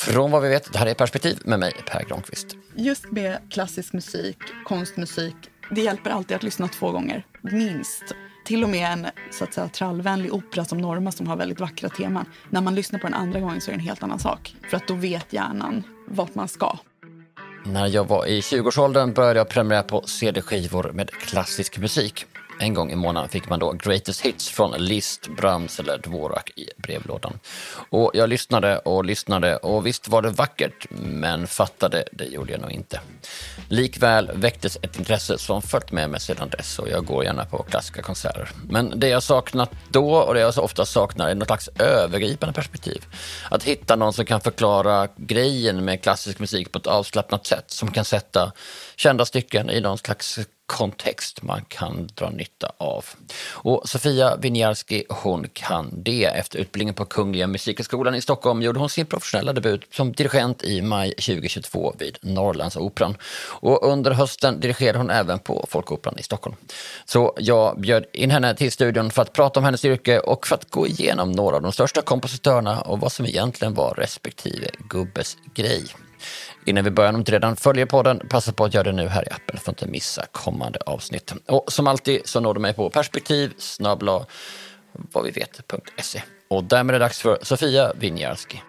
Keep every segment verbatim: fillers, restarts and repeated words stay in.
Från vad vi vet, det här är Perspektiv med mig, Per Granqvist. Just med klassisk musik, konstmusik, det hjälper alltid att lyssna två gånger, minst. Till och med en så att säga, trallvänlig opera som Norma som har väldigt vackra teman. När man lyssnar på den andra gången så är det en helt annan sak. För att då vet hjärnan vart man ska. När jag var i tjugoårsåldern började jag prenumerera på C D-skivor med klassisk musik. En gång i månaden fick man då Greatest Hits från Liszt, Brahms eller Dvorak i brevlådan. Och jag lyssnade och lyssnade och visst var det vackert, men fattade det gjorde jag nog inte. Likväl väcktes ett intresse som följt med mig sedan dess och jag går gärna på klassiska konserter. Men det jag saknat då och det jag så ofta saknar är något slags övergripande perspektiv. Att hitta någon som kan förklara grejen med klassisk musik på ett avslappnat sätt, som kan sätta kända stycken i någon slags kontext man kan dra nytta av. Och Sofia Winiarski, hon kan det. Efter utbildningen på Kungliga Musikhögskolan i Stockholm gjorde hon sin professionella debut som dirigent i maj tjugohundratjugotvå vid Norrlandsoperan. Och under hösten dirigerade hon även på Folkoperan i Stockholm. Så jag bjöd in henne till studion för att prata om hennes yrke och för att gå igenom några av de största kompositörerna och vad som egentligen var respektive gubbes grej. Innan vi börjar, om inte redan följer podden, passa på att göra det nu här i appen för att inte missa kommande avsnitt. Och som alltid så når du mig på perspektiv snabel-a vad vi vet punkt se. Och därmed är det dags för Sofia Winiarski.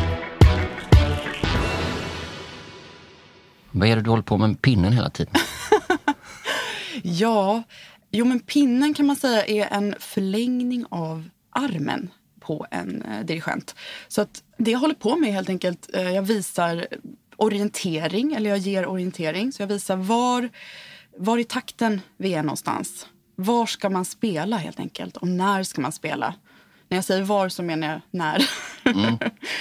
Vad är det du håller på med pinnen hela tiden? Ja, jo men pinnen kan man säga är en förlängning av armen på en eh, dirigent. Så att det jag håller på med helt enkelt, eh, jag visar orientering, eller jag ger orientering. Så jag visar var, var i takten vi är någonstans. Var ska man spela helt enkelt? Och när ska man spela? När jag säger var så menar jag när. Mm.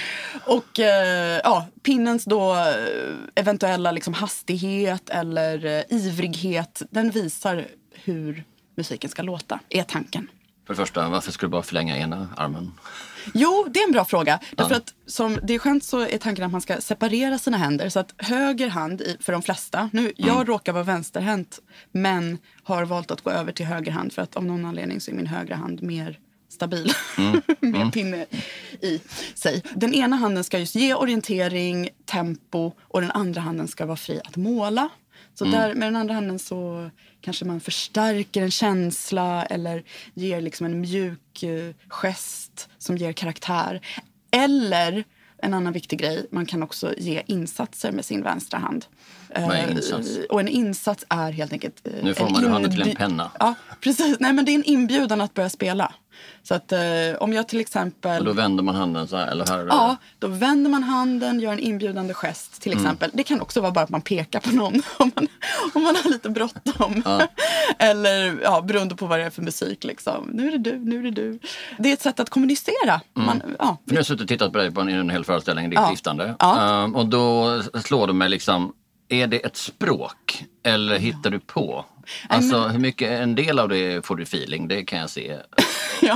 Och eh, ja, pinnens då eventuella liksom hastighet eller eh, ivrighet, den visar hur musiken ska låta, är tanken. För det första, varför ska du bara förlänga ena armen? Jo, det är en bra fråga. Därför att som dirigent så är tanken att man ska separera sina händer. Så att höger hand i, för de flesta. Nu, mm. jag råkar vara vänsterhänt men har valt att gå över till höger hand. För att av någon anledning så är min högra hand mer stabil. Mm. med mm. pinne i sig. Den ena handen ska just ge orientering, tempo. Och den andra handen ska vara fri att måla. Så mm. där, med den andra handen så kanske man förstärker en känsla eller ger liksom en mjuk uh, gest som ger karaktär. Eller en annan viktig grej, man kan också ge insatser med sin vänstra hand. Vad är insats? Uh, och en insats är helt enkelt... Uh, nu får man handen till en penna. Ja, precis. Nej, men det är en inbjudan att börja spela. Så att uh, om jag till exempel... Och då vänder man handen så här, eller här? Ja, då vänder man handen, gör en inbjudande gest till exempel. Mm. Det kan också vara bara att man pekar på någon om man, om man har lite bråttom. Ja. Eller ja, beroende på vad det är för musik liksom. Nu är det du, nu är det du. Det är ett sätt att kommunicera. Mm. Man, ja. För nu har jag suttit och tittat på dig på en, en hel föreställning, ditt ja. giftande. Ja. Um, och då slår du mig liksom, är det ett språk eller hittar du på? Alltså men... hur mycket, en del av det får du feeling, det kan jag se. Ja,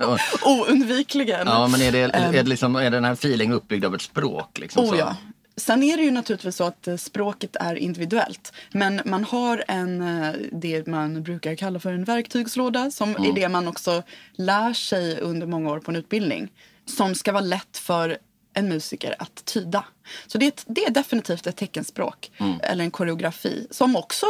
oundvikligen. Ja, men är det, är det liksom, är den här feeling uppbyggd av ett språk? Liksom, oh så? Ja. Sen är det ju naturligtvis så att språket är individuellt. Men man har en, det man brukar kalla för en verktygslåda. Som mm. är det man också lär sig under många år på en utbildning. Som ska vara lätt för en musiker att tyda. Så det är, ett, det är definitivt ett teckenspråk. Mm. Eller en koreografi. Som också...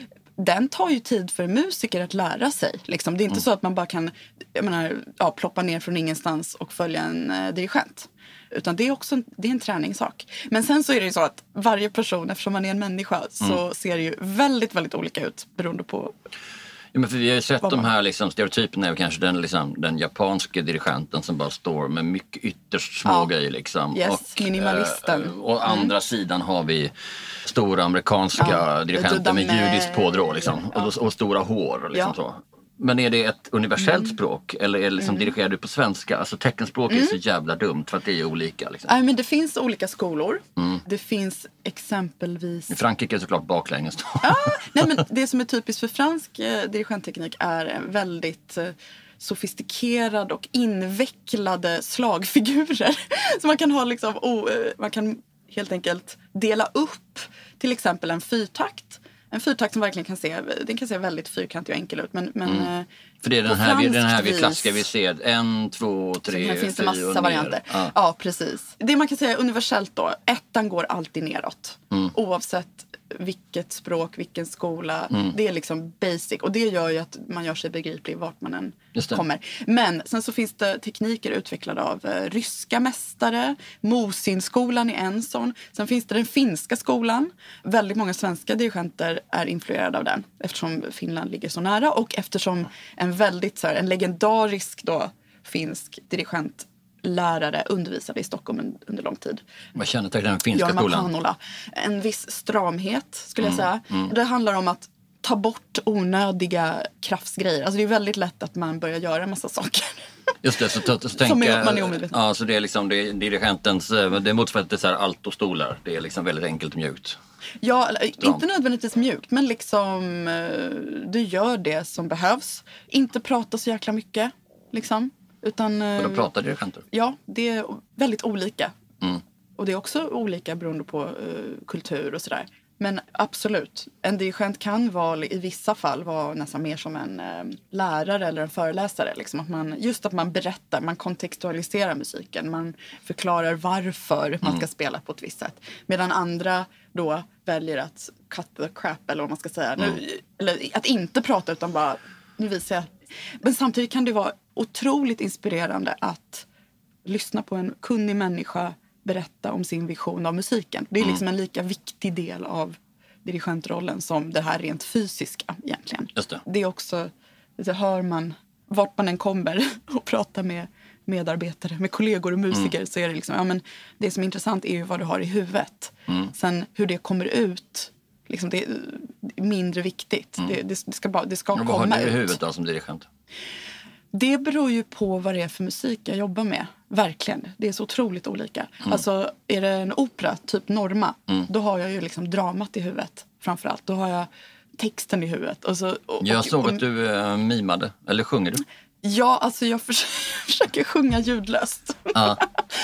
Den tar ju tid för musiker att lära sig. Liksom. Det är inte mm. så att man bara kan jag menar, ja, ploppa ner från ingenstans och följa en eh, dirigent. Utan det är också en, det är en träningssak. Men sen så är det ju så att varje person, eftersom man är en människa, så mm. ser det ju väldigt, väldigt olika ut beroende på... Ja, men för vi har ju sett de här liksom, stereotyperna, kanske den, liksom, den japanska dirigenten som bara står med mycket ytterst små ja. grejer. Liksom. Yes, och, minimalisten. Eh, och andra mm. sidan har vi stora amerikanska ja, dirigenter med judiskt pådrag liksom, ja. och, och stora hår. Liksom, ja. så. Men är det ett universellt mm. språk eller är det liksom, mm. dirigerar du på svenska? Alltså teckenspråk mm. är så jävla dumt för att det är olika. Liksom. Nej, men det finns olika skolor. Mm. Det finns exempelvis... I Frankrike är det såklart baklänges. Ja, nej, men det som är typiskt för fransk eh, dirigentteknik är väldigt... Eh, sofistikerad och invecklade slagfigurer. Så man kan ha liksom... Oh, man kan helt enkelt dela upp till exempel en fyrtakt En fyrtakt som verkligen kan se, den kan se väldigt fyrkantig och enkel ut. Men, men, mm. För det är den här, den här vi klassiska vi ser. En, två, tre, fyra. Finns det massa varianter. Ja. ja, precis. Det man kan säga universellt då. Ettan går alltid neråt. Mm. Oavsett vilket språk, vilken skola. Mm. Det är liksom basic. Och det gör ju att man gör sig begriplig vart man än kommer. Men sen så finns det tekniker utvecklade av eh, ryska mästare. Mosinskolan är en sån. Sen finns det den finska skolan. Väldigt många svenska dirigenter är influerade av den. Eftersom Finland ligger så nära. Och eftersom en väldigt så här, en legendarisk då, finsk dirigent lärare undervisade i Stockholm under lång tid. Vad kännetecknar den finska Jorma skolan? Panola. En viss stramhet skulle mm, jag säga. Mm. Det handlar om att ta bort onödiga kraftsgrejer. Alltså det är väldigt lätt att man börjar göra en massa saker. Just det, så, så, så tänka, som är, man är omedveten. Ja, så det är liksom det är dirigentens, det är motsvarande till så här altostolar. Det är liksom väldigt enkelt och mjukt. Ja, Stram. Inte nödvändigtvis mjukt, men liksom du gör det som behövs. Inte prata så jäkla mycket, liksom. Utan, och då pratar dirigenter? Ja, det är väldigt olika. Mm. Och det är också olika beroende på uh, kultur och sådär. Men absolut, en dirigent kan vara, i vissa fall vara nästan mer som en uh, lärare eller en föreläsare. Liksom. Att man, just att man berättar, man kontextualiserar musiken. Man förklarar varför mm. man ska spela på ett visst sätt. Medan andra då väljer att cut the crap, eller vad man ska säga. Mm. Nu, eller att inte prata utan bara, nu visar jag. Men samtidigt kan det vara otroligt inspirerande att lyssna på en kunnig människa berätta om sin vision av musiken. Det är liksom en lika viktig del av dirigentrollen som det här rent fysiska egentligen. Just det. Det är också, det hör man vart man än kommer och pratar med medarbetare, med kollegor och musiker mm. så är det liksom, ja men det som är intressant är ju vad du har i huvudet. Mm. Sen hur det kommer ut, liksom det är mindre viktigt. Mm. Det, det, det ska, bara, det ska komma ut. Vad har du i huvudet då som dirigent? Det beror ju på vad det är för musik jag jobbar med. Verkligen. Det är så otroligt olika. Mm. Alltså, är det en opera, typ Norma, mm. då har jag ju liksom dramat i huvudet. Framförallt. Då har jag texten i huvudet. Och så, och, jag och, såg och, att du äh, mimade. Eller sjunger du? Ja, alltså jag försöker, försöker sjunga ljudlöst. Ah.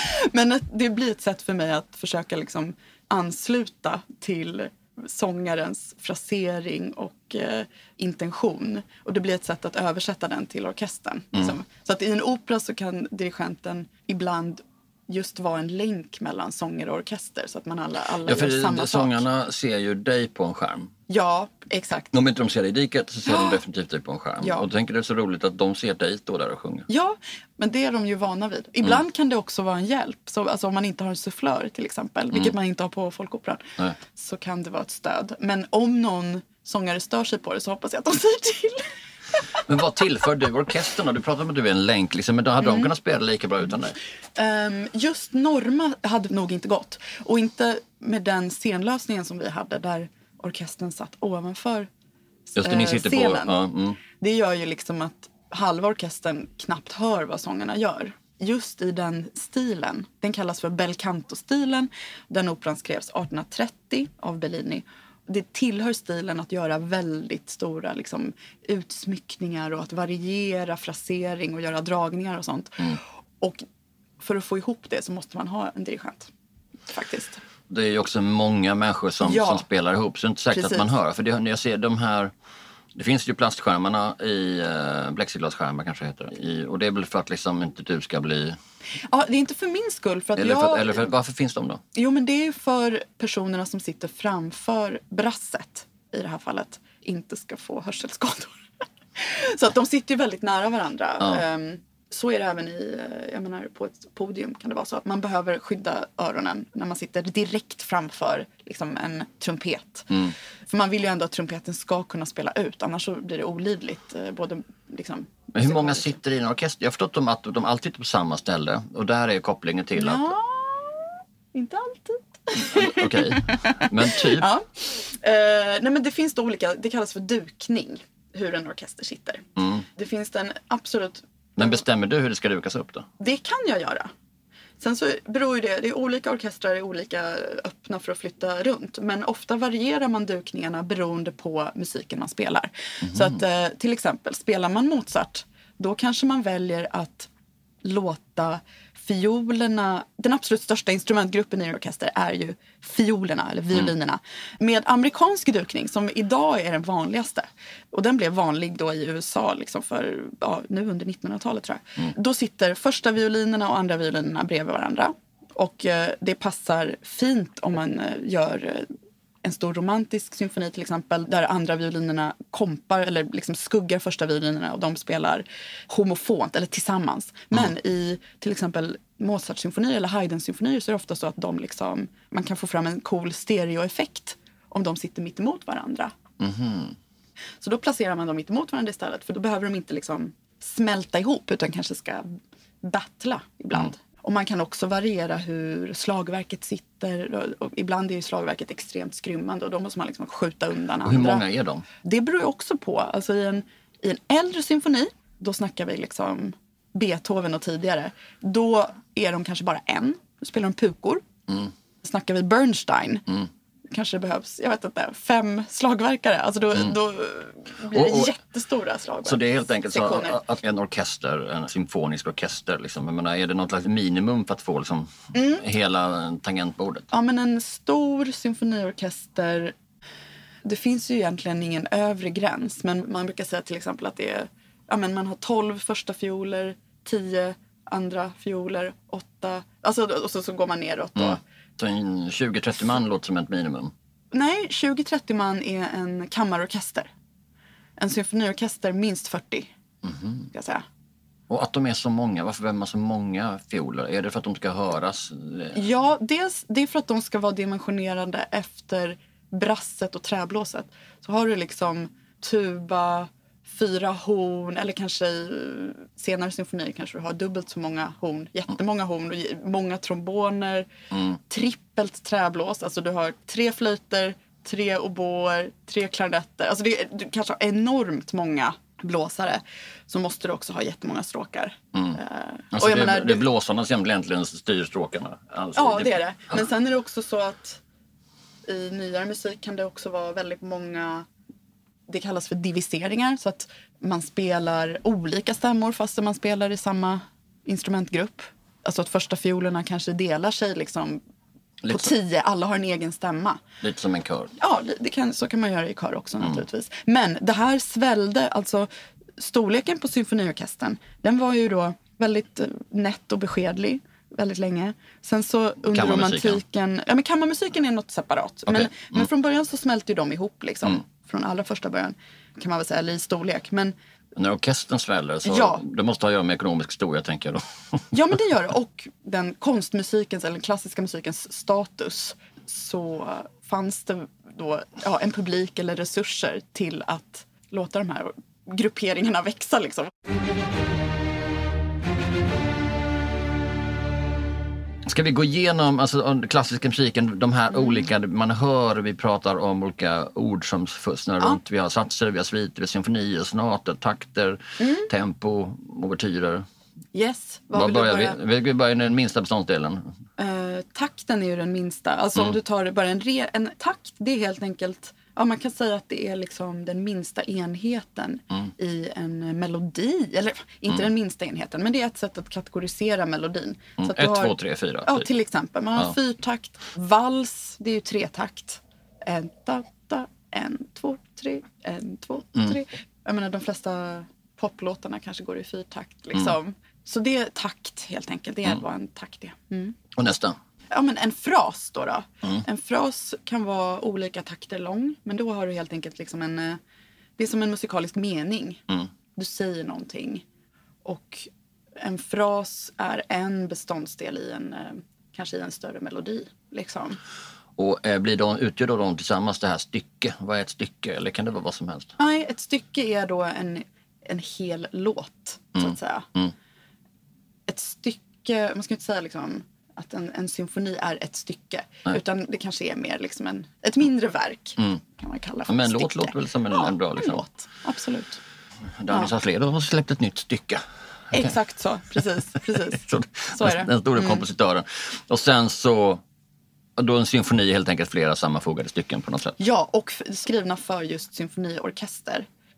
Men det blir ett sätt för mig att försöka liksom ansluta till sångarens frasering och eh, intention. Och det blir ett sätt att översätta den till orkestern. Mm. Liksom. Så att i en opera så kan dirigenten ibland just vara en länk mellan sånger och orkester. Så att man alla, alla ja, för gör samma sångarna sak. Ser ju dig på en skärm. Ja, exakt. Om inte de ser dig i diket så ser ja. de definitivt dig på en skärm. Ja. Och då tänker det är så roligt att de ser dig då där och sjunger. Ja, men det är de ju vana vid. Ibland mm. kan det också vara en hjälp. Så, alltså om man inte har en sufflör till exempel, mm. vilket man inte har på folkoperan, Nej. så kan det vara ett stöd. Men om någon sångare stör sig på det så hoppas jag att de säger till. Men vad tillför du orkestern? Du pratar om att du är en länk, liksom, men då hade mm. de kunnat spela lika bra utan dig? Um, just Norma hade nog inte gått. Och inte med den scenlösningen som vi hade där orkestern satt ovanför just det, ni sitter scenen. På, ja, mm. Det gör ju liksom att halva orkestern knappt hör vad sångarna gör. Just i den stilen, den kallas för bel canto-stilen. Den operan skrevs arton trettio av Bellini. Det tillhör stilen att göra väldigt stora liksom, utsmyckningar och att variera frasering och göra dragningar och sånt. Mm. Och för att få ihop det så måste man ha en dirigent, faktiskt. Det är ju också många människor som, ja. som spelar ihop, så det är inte säkert Precis. att man hör. För det, när jag ser de här, det finns ju plastskärmarna i uh, plexiglasskärmar kanske heter det. I, och det är väl för att liksom inte du ska bli... Ja, det är inte för min skull. För att eller, jag... för, eller för, varför finns de då? Jo, men det är ju för personerna som sitter framför brasset i det här fallet inte ska få hörselskador. Så att de sitter ju väldigt nära varandra. Ja. Um, så är det även i, jag menar, på ett podium kan det vara så att man behöver skydda öronen när man sitter direkt framför liksom, en trumpet. Mm. För man vill ju ändå att trumpeten ska kunna spela ut, annars så blir det olidligt. Både, liksom, men hur många sitter i en orkester? Jag har förstått dem att de alltid sitter på samma ställe. Och där är kopplingen till ja, att... inte alltid. Okej, okay. Men typ... Ja. Uh, nej men det finns då olika, det kallas för dukning, hur en orkester sitter. Mm. Det finns den absolut... Men bestämmer du hur det ska dukas upp då? Det kan jag göra. Sen så beror ju det, det är olika orkestrar är olika öppna för att flytta runt. Men ofta varierar man dukningarna beroende på musiken man spelar. Mm. Så att eh, till exempel, spelar man Mozart, då kanske man väljer att låta fiolerna, den absolut största instrumentgruppen i en orkester är ju fiolerna eller violinerna. Mm. Med amerikansk dukning som idag är den vanligaste. Och den blev vanlig då i U S A liksom för ja, nu under nittonhundratalet tror jag. Mm. Då sitter första violinerna och andra violinerna bredvid varandra. Och eh, det passar fint om man eh, gör eh, en stor romantisk symfoni till exempel där andra violinerna kompar eller liksom skuggar första violinerna och de spelar homofont eller tillsammans. Men mm. i till exempel Mozart-symfonier eller Haydn-symfonier så är det ofta så att de liksom, man kan få fram en cool stereoeffekt om de sitter mitt emot varandra. Mm-hmm. Så då placerar man dem mitt emot varandra istället för då behöver de inte liksom smälta ihop utan kanske ska battla ibland. Mm. Och man kan också variera hur slagverket sitter. Och ibland är ju slagverket extremt skrymmande och då måste man liksom skjuta undan och hur andra. Många är de? Det beror ju också på. Alltså i en, i en äldre symfoni, då snackar vi liksom Beethoven och tidigare. Då är de kanske bara en. Då spelar de pukor. Mm. Snackar vi Bernstein. Mm. Kanske det behövs, jag vet inte, fem slagverkare. Alltså då, mm. då blir det och, och, jättestora slagverk. Så det är helt enkelt så att en orkester, en symfonisk orkester, liksom, jag menar, är det något slags minimum för att få liksom, mm. hela tangentbordet? Ja, men en stor symfoniorkester, det finns ju egentligen ingen övre gräns. Men man brukar säga till exempel att det är, ja, men man har tolv första fioler, tio andra fioler, åtta, alltså, och så, så går man neråt då. Mm. Så tjugo trettio man låter som ett minimum? Nej, tjugo trettio man är en kammarorkester. En symfoniorkester minst fyrtio, mm-hmm. ska jag säga. Och att de är så många, varför behöver man så många fioler? Är det för att de ska höras? Ja, dels, det är för att de ska vara dimensionerade efter brasset och träblåset. Så har du liksom tuba, fyra horn eller kanske i senare symfonier kanske du har dubbelt så många horn, jättemånga horn och många tromboner, mm. trippelt träblås, alltså du har tre flöjter, tre oboer, tre klarinetter, alltså det, du kanske har enormt många blåsare, så måste du också ha jättemånga stråkar. Mm. Uh, alltså och jag det, menar, det är blåsarna som egentligen styr stråkarna. Alltså, ja, det är det. Men sen är det också så att i nyare musik kan det också vara väldigt många, det kallas för diviseringar, så att man spelar olika stämmor fast man spelar i samma instrumentgrupp. Alltså att första fiolerna kanske delar sig liksom på tio, alla har en egen stämma. Lite som en kör. Ja, det kan, så kan man göra i kör också mm. naturligtvis. Men det här svällde, alltså storleken på symfoniorkestern, den var ju då väldigt nätt och beskedlig väldigt länge. Sen så under romantiken, ja men kammarmusiken är något separat. Okay. Men, mm. men från början så smälte ju de ihop liksom. Mm. Från allra första början kan man väl säga, eller i storlek. Men när orkestern sväller så ja. Det måste ha att göra med ekonomisk historia, tänker jag då. Ja, men det gör det. Och den konstmusikens eller den klassiska musikens status, så fanns det då ja, en publik eller resurser till att låta de här grupperingarna växa liksom. Ska vi gå igenom alltså, klassiska musiken, de här mm. olika, man hör, vi pratar om olika ord som snurrar ja. runt. Vi har satser, vi har sviter, vi har symfonier, sonater, takter, mm. tempo, ouvertyrer. Yes, vad vill börjar du börja? Vi, vi börjar med den minsta beståndsdelen. Uh, takten är ju den minsta. Alltså mm. om du tar bara en, re, en takt, det är helt enkelt, ja, man kan säga att det är liksom den minsta enheten mm. i en melodi. Eller inte mm. den minsta enheten, men det är ett sätt att kategorisera melodin. Mm. Så att ett, två, tre, fyra. Ja, till exempel. Man har ja. fyrtakt. Vals, det är ju tretakt. En, ta, ta, en, två, tre, en, två, mm. tre. Jag menar, de flesta poplåtarna kanske går i fyrtakt. Liksom. Mm. Så det är takt helt enkelt. Det är mm. bara en takt det. Mm. Och nästa? Ja, men en fras då. då. Mm. En fras kan vara olika takter lång. Men då har du helt enkelt liksom en, det är som en musikalisk mening. Mm. Du säger någonting. Och en fras är en beståndsdel i en, kanske i en större melodi. Liksom. Och eh, blir de, utgör då de tillsammans det här stycke? Vad är ett stycke? Eller kan det vara vad som helst? Nej, ett stycke är då en, en hel låt, mm. så att säga. Mm. Ett stycke, man ska inte säga liksom att en, en symfoni är ett stycke. Nej. Utan det kanske är mer liksom en, ett mindre verk. Mm. Kan man kalla för men en stycke. låt låter väl som en, ja, en bra liksom. En låt, absolut. Danis ja. Fler har släppt ett nytt stycke. Okay. Exakt så, precis. precis. så, så är det. Den stora mm. kompositören. Och sen så, då en symfoni helt enkelt flera sammanfogade stycken på något sätt. Ja, och skrivna för just symfoniorkester.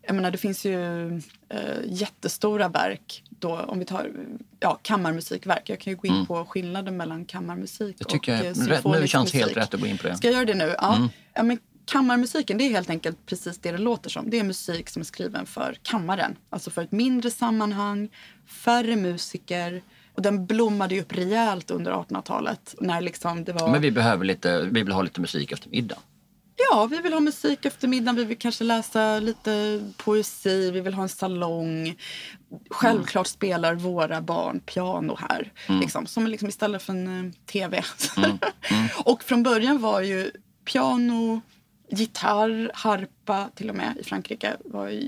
jag menar, det finns ju eh, jättestora verk då, om vi tar ja, kammarmusikverk. Jag kan ju gå in mm. på skillnaden mellan kammarmusik jag tycker och jag, rätt, nu känns musik. Helt rätt att gå in på det. Ska jag göra det nu? Ja. Mm. ja men kammarmusiken, det är helt enkelt precis det det låter som. Det är musik som är skriven för kammaren. Alltså för ett mindre sammanhang, färre musiker. Och den blommade ju upp rejält under artonhundratalet. När liksom det var... Men vi behöver lite, vi vill ha lite musik efter middag. Ja, vi vill ha musik efter middagen. Vi vill kanske läsa lite poesi. Vi vill ha en salong. Självklart mm. spelar våra barn piano här. Mm. Liksom, som liksom istället för en uh, tv. Mm. Mm. Och från början var ju piano, gitarr, harpa till och med i Frankrike var ju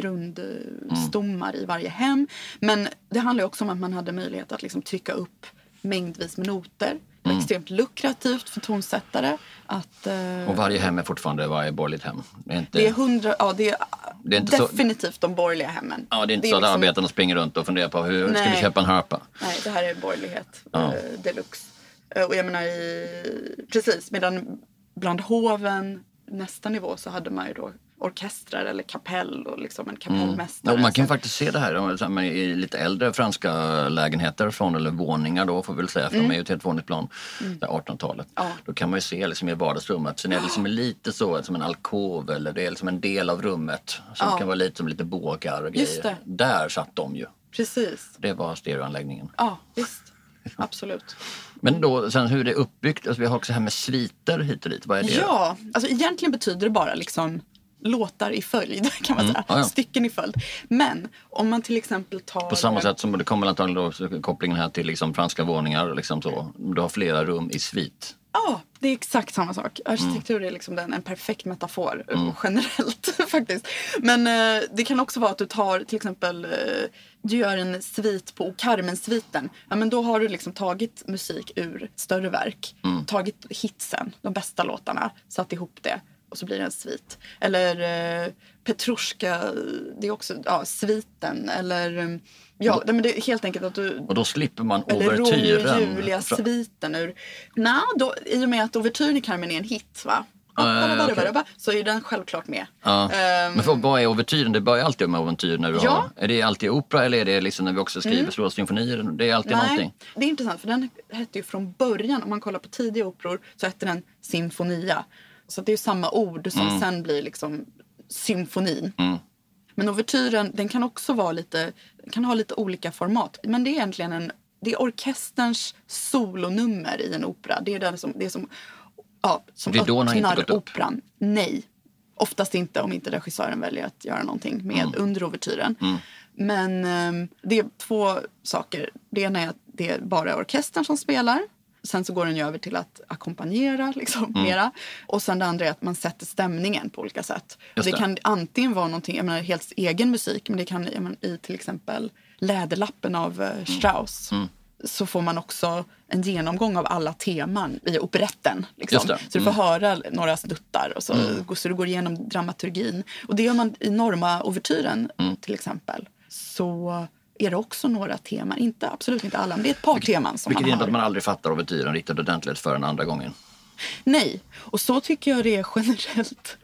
grundstommar mm. i varje hem. Men det handlar också om att man hade möjlighet att liksom trycka upp mängdvis med noter. Det var mm. extremt lukrativt för tonsättare. Att, uh, och varje hem är fortfarande varje borgerligt hem. Det är, inte, det är, hundra, ja, det är, det är inte definitivt så, de borgerliga hemmen. Ja, det är inte det är så att liksom, arbetarna springer runt och funderar på hur nej, ska vi köpa en harpa. Nej, det här är borgerlighet ja. uh, deluxe. Uh, och jag menar, i, precis, medan bland hoven nästa nivå så hade man ju då orkestrar eller kapell och liksom en kapellmästare. Mm. Ja, man kan ju faktiskt se det här i lite äldre franska lägenheter från, eller våningar då får vi väl säga, för mm. de är ju till ett våningsplan, mm. artonhundratalet. Ja. Då kan man ju se liksom i vardagsrummet, sen är det liksom lite så som en alkov eller det är liksom en del av rummet som ja. kan vara lite som lite bågar och grejer. Just det. Där satt de ju. Precis. Det var stereoanläggningen. Ja, visst. Absolut. Men då, sen hur det är uppbyggt, alltså vi har också här med sviter hit och dit, vad är det? Ja, alltså egentligen betyder det bara liksom låtar i följd kan man mm. säga, ah, ja. stycken i följd. Men om man till exempel tar... På samma sätt som det kommer antagligen då kopplingen här till liksom franska våningar, liksom så. Du har flera rum i svit. Ja, det är exakt samma sak. Arkitektur mm. är liksom den, en perfekt metafor mm. generellt faktiskt. Men eh, det kan också vara att du tar till exempel, eh, du gör en svit på Carmen-sviten. Ja, men då har du liksom tagit musik ur större verk. Mm. Tagit hitsen, de bästa låtarna, satt ihop det. Och så blir det en svit. Eller eh, Petrushka, det är också ja, sviten. Eller ja, men det är helt enkelt att du... Och då slipper man eller overtyren. Eller Julia-sviten ur... Nej, då, i och med att overtyren i Carmen är en hit, va? Uh, okay. Så är den självklart med. Uh. Um, men för, vad är overtyren? Det börjar alltid med overtyr när du ja. har... Är det alltid opera eller är det liksom när vi också skriver mm. stora symfonier? Det är alltid Nej, någonting. Det är intressant för den hette ju från början, om man kollar på tidiga operor så hette den sinfonia. Så det är ju samma ord som mm. sen blir liksom symfonin. Mm. Men overtyren, den kan också vara lite, kan ha lite olika format. Men det är egentligen en, det är orkesterns solonummer i en opera. Det är det som, det som, ja, som öppnar operan. Nej, oftast inte om inte regissören väljer att göra någonting med mm. under overtyren. Mm. Men um, det är två saker. Det ena är att det är bara orkestern som spelar. Sen så går den ju över till att ackompanjera liksom, mm. mera. Och sen det andra är att man sätter stämningen på olika sätt. Det. det kan antingen vara någonting, jag menar helt egen musik. Men det kan jag menar, i till exempel Läderlappen av uh, Strauss. Mm. Så får man också en genomgång av alla teman i operetten. Liksom. Så du får mm. höra några stuttar. Och så, mm. så du går igenom dramaturgin. Och det gör man i Norma-overtyren mm. till exempel. Så... är det också några teman. Inte, absolut inte alla, men det är ett par vilket, teman som man har. Vilket är att man aldrig fattar overtyren riktigt ordentligt för en andra gången. Nej, och så tycker jag det är generellt.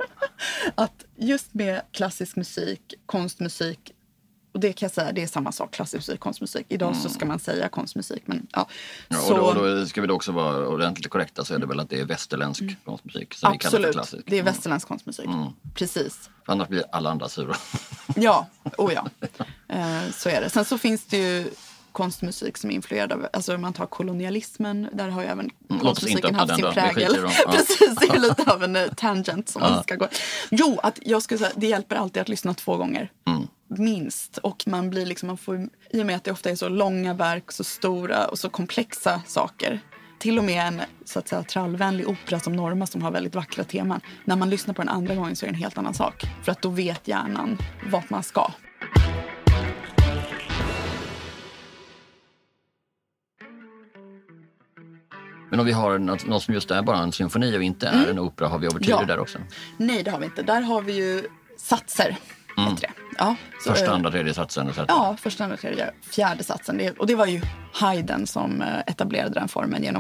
Att just med klassisk musik, konstmusik, och det kan jag säga, det är samma sak, klassisk musik, konstmusik. Idag mm. så ska man säga konstmusik, men ja. ja och, så, då, och då ska vi då också vara ordentligt korrekta, så är det väl att det är västerländsk mm. konstmusik. Så absolut, vi klassisk. det är västerländsk konstmusik. Mm. Precis. För annars blir alla andra sura. Ja, oh ja. Eh, så är det. Sen så finns det ju konstmusik som är influerad av, alltså man tar kolonialismen, där har ju även mm, konstmusiken haft sin prägel. Ja. Precis, det är lite av en tangent som ja. man ska gå. Jo, att jag skulle säga, det hjälper alltid att lyssna två gånger. Mm. Minst. Och man blir liksom, man får, i och med att det ofta är så långa verk, så stora och så komplexa saker. Till och med en så att säga trallvänlig opera som Norma som har väldigt vackra teman. När man lyssnar på den andra gången så är det en helt annan sak. För att då vet hjärnan vart man ska. Men om vi har något, något som just är bara en symfoni och inte är mm. en opera, har vi overtyrer ja. där också? Nej, det har vi inte. Där har vi ju satser. Mm. Ja, så, första, andra, tredje satsen? Så ja, första, andra, tredje, fjärde satsen. Det, och det var ju Haydn som etablerade den formen genom att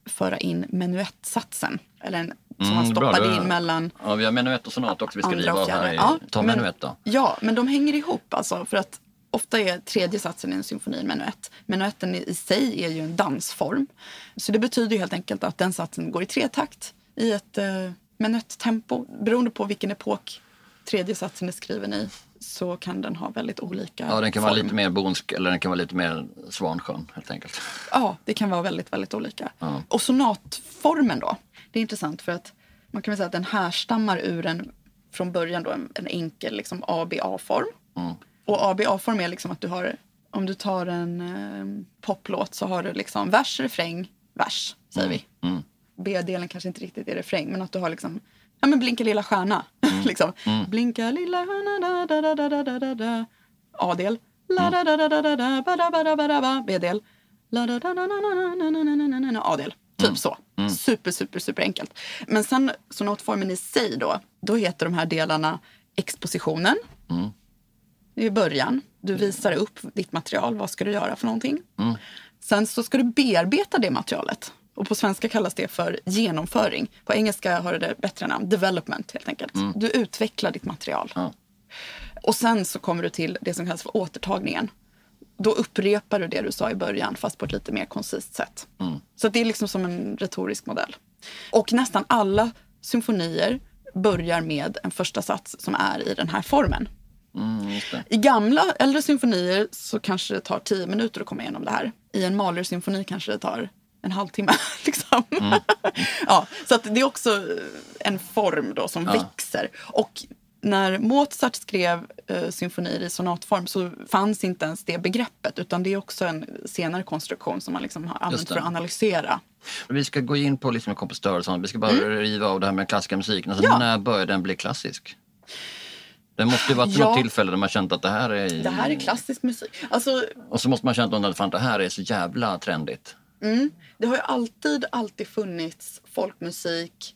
föra in menuettsatsen. Eller en som Mm, man stoppade bra, in mellan Ja, vi har menuett och sonat också vi ska andra riva och av här. fjärde. I, Ja, ta men- menuett då. Ja, men de hänger ihop alltså. För att ofta är tredje satsen i en symfoni en menuett. Menuetten i sig är ju en dansform. Så det betyder ju helt enkelt att den satsen går i tre takt i ett eh, menuett-tempo. Beroende på vilken epok tredje satsen är skriven i så kan den ha väldigt olika Ja, den kan form. vara lite mer bonsk eller den kan vara lite mer Svansjön helt enkelt. Ja, det kan vara väldigt, väldigt olika. Ja. Och sonatformen då, det är intressant för att man kan väl säga att den härstammar ur en, från början då, en, en enkel liksom A B A-form. Mm. Och A B A-form är liksom att du har, om du tar en eh, poplåt så har du liksom vers, refräng, vers, säger Mm. vi. Mm. B-delen kanske inte riktigt är refräng, men att du har liksom, ja men blinka lilla stjärna. liksom. Mm. Blinka lilla stjärna, da da da da da da da. A-del. La da da da da da da ba da ba da ba da ba. B-del. La da da da da da da da da da da. A-del. Typ så. Super, super, super enkelt. Men sen sonatformen i sig då, då heter de här delarna expositionen. Mm. Det är början. Du visar upp ditt material. Vad ska du göra för någonting? Mm. Sen så ska du bearbeta det materialet. Och på svenska kallas det för genomföring. På engelska har det bättre namn. Development helt enkelt. Mm. Du utvecklar ditt material. Ja. Och sen så kommer du till det som kallas för återtagningen. Då upprepar du det du sa i början fast på ett lite mer koncist sätt. Mm. Så det är liksom som en retorisk modell. Och nästan alla symfonier börjar med en första sats som är i den här formen. Mm, just det. I gamla äldre symfonier så kanske det tar tio minuter att komma igenom det här. I en Mahler-symfoni kanske det tar en halvtimme. Liksom. Mm. ja, så att det är också en form då som Ja. växer. Och när Mozart skrev eh, symfonier i sonatform så fanns inte ens det begreppet. Utan det är också en senare konstruktion som man liksom har använt det. för att analysera. Vi ska gå in på liksom kompositörer och sånt. Vi ska bara riva av det här med klassiska musiken. Alltså, Ja. när börjar den bli klassisk? Det måste ju varit Ja. något tillfälle där man känt att det här är... Det här är klassisk musik. Alltså, Och så måste man känt att fan, det här är så jävla trendigt. Mm. Det har ju alltid, alltid funnits folkmusik,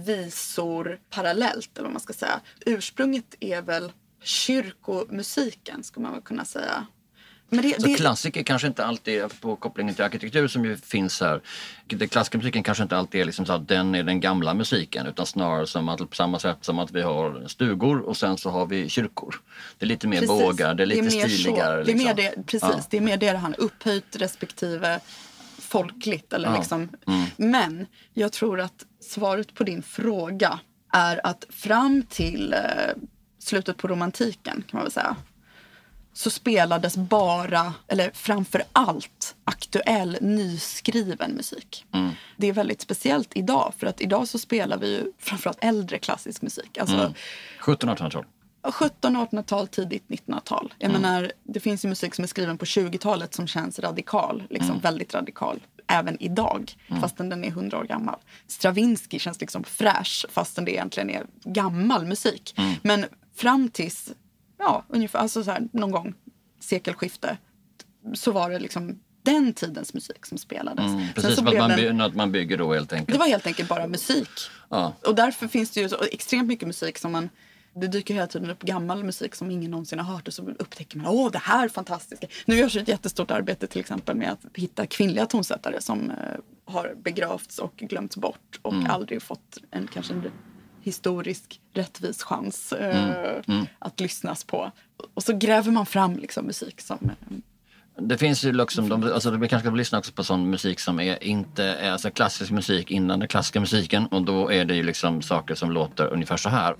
visor parallellt, eller vad man ska säga. Ursprunget är väl kyrkomusiken, skulle man väl kunna säga. Men det, Så det, klassiker kanske inte alltid, på kopplingen till arkitektur som ju finns här, den klassiska musiken kanske inte alltid är liksom så att den är den gamla musiken, utan snarare som att, på samma sätt som att vi har stugor och sen så har vi kyrkor. Det är lite mer precis. bågar, det är lite mer så. stiligare. Det är liksom. mer det, precis, Ja. det är mer det han upphöjt respektive folkligt. Eller Ja. liksom. Mm. Men jag tror att svaret på din fråga är att fram till eh, slutet på romantiken kan man väl säga, så spelades bara, eller framför allt, aktuell nyskriven musik. Mm. Det är väldigt speciellt idag, för att idag så spelar vi ju framförallt äldre klassisk musik. Alltså Mm. sjuttonhundratal. sjuttonhundratal, artonhundratal, tidigt nittonhundratal. Jag Mm. menar, det finns ju musik som är skriven på tjugotalet som känns radikal, liksom Mm. väldigt radikal. Även idag, fastän den är hundra år gammal. Stravinsky känns liksom fräsch, fastän det egentligen är gammal musik. Mm. Men fram tills, ja, ungefär, alltså så här, någon gång sekelskifte, så var det liksom den tidens musik som spelades. Mm. Sen Precis, så som att blev man, den- by- att man bygger då helt enkelt. det var helt enkelt bara musik. Ja. Och därför finns det ju så extremt mycket musik som man... Det dyker hela tiden upp gammal musik som ingen någonsin har hört och så upptäcker man, åh, det här är fantastiskt. Nu görs ett jättestort arbete till exempel med att hitta kvinnliga tonsättare som eh, har begravts och glömts bort och Mm. aldrig fått en kanske en historisk rättvis chans eh, Mm. Mm. att lyssnas på. Och så gräver man fram liksom musik som... Eh, Det finns ju liksom, de, alltså vi kanske ska lyssna också på sån musik som är inte är alltså klassisk musik innan den klassiska musiken, och då är det ju liksom saker som låter ungefär så här.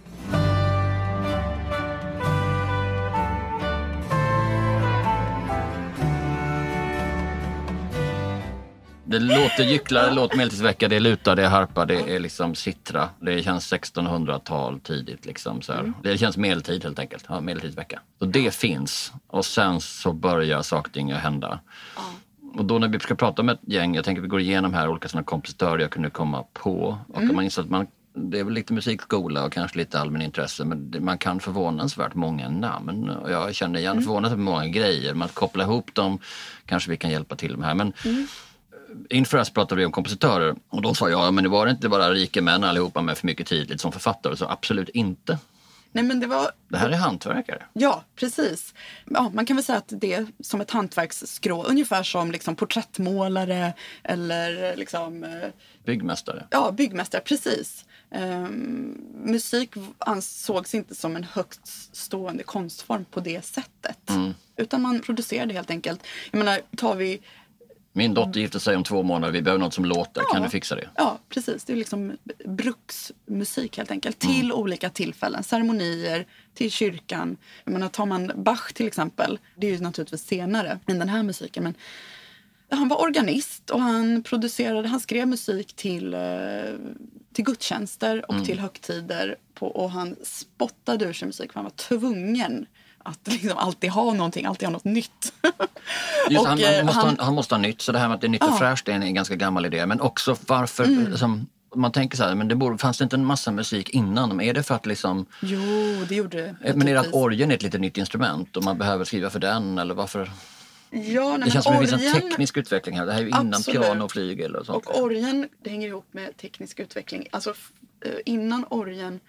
Det låter gycklar, det låter medeltidsvecka, det är luta, det är harpa, det är liksom citra. Det känns sextonhundratal tidigt liksom så här. Mm. Det känns medeltid helt enkelt, ja, medeltidsvecka. Så det finns, och sen så börjar saker och ting att hända. ja. Och då när vi ska prata med ett gäng, jag tänker att vi går igenom här olika sådana kompositörer jag kunde komma på. Och Mm. man inser att man, det är väl lite musikskola och kanske lite allmän intresse, men det, man kan förvånansvärt många namn. Och jag känner gärna Mm. förvånansvärt många grejer, men att koppla ihop dem kanske vi kan hjälpa till med här. Men Mm. inför oss pratade vi om kompositörer, och då sa jag, ja, men det var inte bara rika män allihopa med för mycket tid lite som författare, så absolut inte. Nej, men det var... Det här är hantverkare. Ja, precis. Ja, man kan väl säga att det är som ett hantverksskrå. Ungefär som liksom porträttmålare eller liksom... Byggmästare. Ja, byggmästare, precis. Um, musik ansågs inte som en högt stående konstform på det sättet. Mm. Utan man producerade helt enkelt. Jag menar, tar vi... Min dotter gifter sig om två månader, vi behöver något som låter, ja. Kan du fixa det? Ja, precis. Det är liksom bruksmusik helt enkelt. Mm. Till olika tillfällen, ceremonier, till kyrkan. Jag menar, tar man Bach till exempel, det är ju naturligtvis senare än den här musiken, men han var organist och han producerade, han skrev musik till, till gudstjänster och mm. till högtider på, och han spottade ur sig musik för han var tvungen att liksom alltid ha någonting, alltid ha något nytt. Just, och, han, han, måste han, ha, han måste ha nytt, så det här med att det är nytt och ja. fräscht, det är en ganska gammal idé. Men också varför, mm. liksom, man tänker så här, men det borde, fanns det inte en massa musik innan? Är det för att liksom... Jo, det gjorde det. Men är det att orgeln är ett lite nytt instrument och man behöver skriva för den, eller varför? Ja, nej, det känns som orgeln, det finns en teknisk utveckling här. Det här är ju innan absolut. Piano och flygel och sånt. Och orgeln, det hänger ihop med teknisk utveckling. Alltså innan orgeln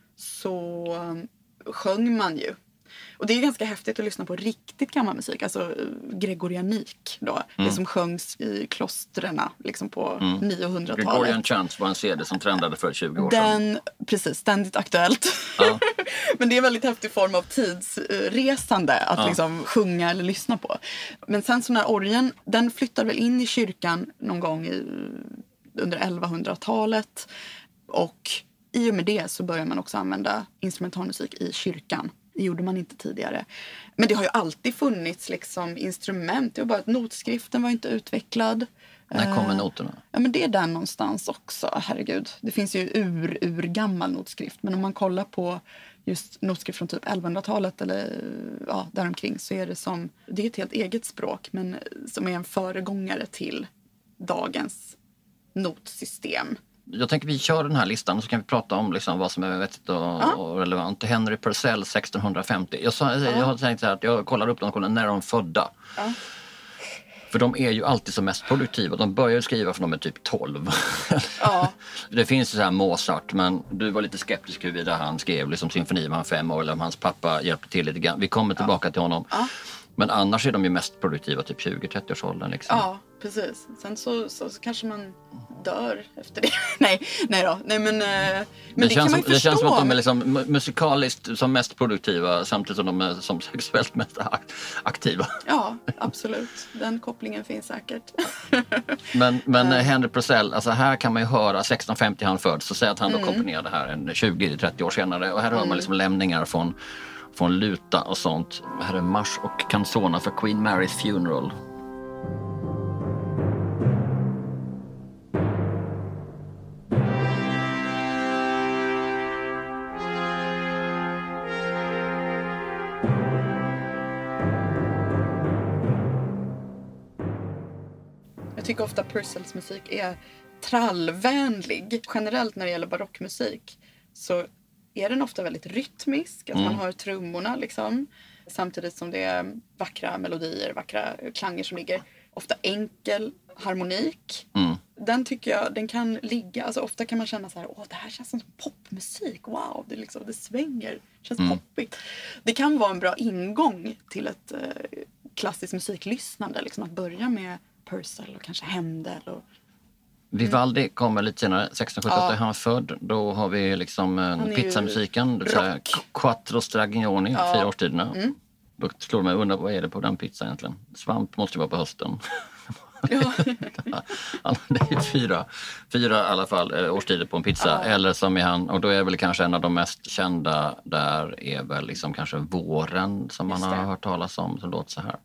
så um, sjöng man ju. Och det är ganska häftigt att lyssna på riktigt gammal musik, alltså gregorianik då. Mm. Det som sjöngs i klostrena liksom på mm. niohundratalet. Gregorian Chants var en C D som trendade för tjugo år Den, sedan. Precis, ständigt aktuellt. Ja. Men det är en väldigt häftig form av tidsresande att ja. liksom sjunga eller lyssna på. Men sen så när orgeln, den flyttade väl in i kyrkan någon gång i, under elvahundratalet. Och i och med det så börjar man också använda instrumentalmusik i kyrkan. Det gjorde man inte tidigare. Men det har ju alltid funnits liksom instrument. Det var bara att notskriften var inte utvecklad. När kommer noterna? Ja, men det är där någonstans också. Herregud. Det finns ju ur, ur gammal notskrift. Men om man kollar på just notskrift från typ elvahundratalet eller ja, däromkring så är det som... Det är ett helt eget språk, men som är en föregångare till dagens notsystem. Jag tänker vi kör den här listan och så kan vi prata om liksom vad som är vettigt och, ja. och relevant. Henry Purcell sextonhundrafemtio. Jag, sa, ja. jag har tänkt så här att jag kollar upp dem när de är födda. Ja. För de är ju alltid som mest produktiva. De börjar ju skriva för de är typ tolv. Ja. Det finns ju så här Mozart, men du var lite skeptisk huruvida han skrev liksom symfoni när han var fem år eller om hans pappa hjälpte till lite grann. Vi kommer tillbaka ja. till honom. Ja. Men annars är de ju mest produktiva typ tjugo till trettio års åldern liksom. Ja, precis. Sen så, så, så kanske man dör efter det. nej, nej då. Nej, men, men det, det kan man ju som, förstå. Det känns som att de är liksom musikaliskt som mest produktiva samtidigt som de är som sexuellt mest aktiva. Ja, absolut. Den kopplingen finns säkert. men men Henry Purcell, alltså här kan man ju höra sextonhundrafemtio han född, så säg att han då mm. komponerade här en tjugo till trettio år senare. Och här hör mm. man liksom lämningar från från luta och sånt. Här är Marsch och Canzona för Queen Mary's Funeral. Jag tycker ofta Purcells musik är trallvänlig. Generellt när det gäller barockmusik så är den ofta väldigt rytmisk. Att mm. man hör trummorna liksom. Samtidigt som det är vackra melodier, vackra klanger som ligger. Ofta enkel harmonik. Mm. Den tycker jag, den kan ligga. Alltså ofta kan man känna så här, åh det här känns som popmusik. Wow, det, liksom, det svänger. Det känns mm. poppigt. Det kan vara en bra ingång till ett eh, klassiskt musiklyssnande. Liksom att börja med Purcell och kanske Händel och Vivaldi kommer lite senare, sextonhundrasjuttioåtta ja. han var född. Då har vi liksom pizzamusiken, Quattro Stragioni, ja. fyra årstiderna. Mm. Då slår man undra, vad är det på den pizza egentligen? Svamp måste ju vara på hösten. Ja. Det är fyra, fyra i alla fall årstider på en pizza. Ja. Eller som är han, och då är väl kanske en av de mest kända där är väl liksom kanske våren som man har hört talas om, som låter så här.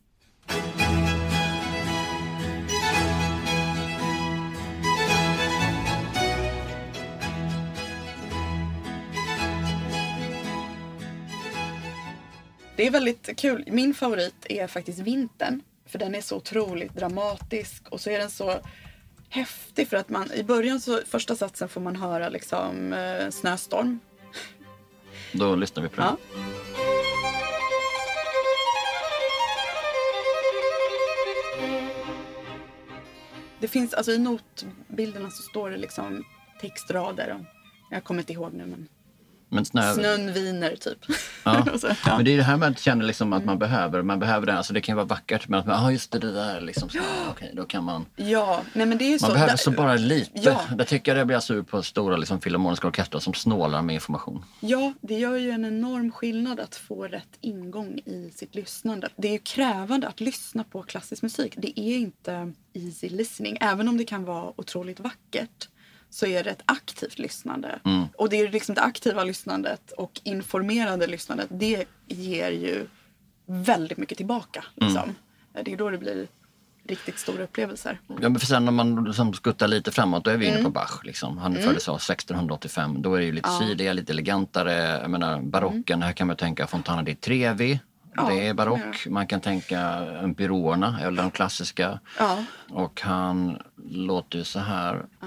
Det är väldigt kul. Min favorit är faktiskt Vintern. För den är så otroligt dramatisk. Och så är den så häftig. För att man i början så första satsen får man höra liksom eh, snöstorm. Då lyssnar vi på det. Ja. Det finns, alltså i notbilderna så står det liksom textrader. Och jag kommer inte ihåg nu men. Men snö... snön viner typ. Ja. så, ja. Men det är det här man känner liksom att man behöver. Man behöver det. Alltså det kan ju vara vackert. Men att man, ah, just det, det där liksom. Så, okej, då kan man... Ja, nej men det är ju så. Man behöver där... så bara lite. Ja. Där tycker jag det blir sur på stora liksom, filharmoniska orkestrar som snålar med information. Ja, det gör ju en enorm skillnad att få rätt ingång i sitt lyssnande. Det är ju krävande att lyssna på klassisk musik. Det är inte easy listening. Även om det kan vara otroligt vackert så är det ett aktivt lyssnande. Mm. Och det är liksom det aktiva lyssnandet och informerande lyssnandet. Det ger ju väldigt mycket tillbaka. Liksom. Mm. Det är då det blir riktigt stora upplevelser. Ja, men för sen när man liksom skuttar lite framåt, då är vi inne mm. på Bach. Liksom. Han mm. föddes av sexton åttiofem. Då är det ju lite ja. syrliga, lite elegantare. Jag menar, barocken, mm. här kan man tänka Fontana di Trevi. Ja, det är barock. Ja. Man kan tänka byråerna, eller de klassiska. Ja. Och han låter ju så här. Ja.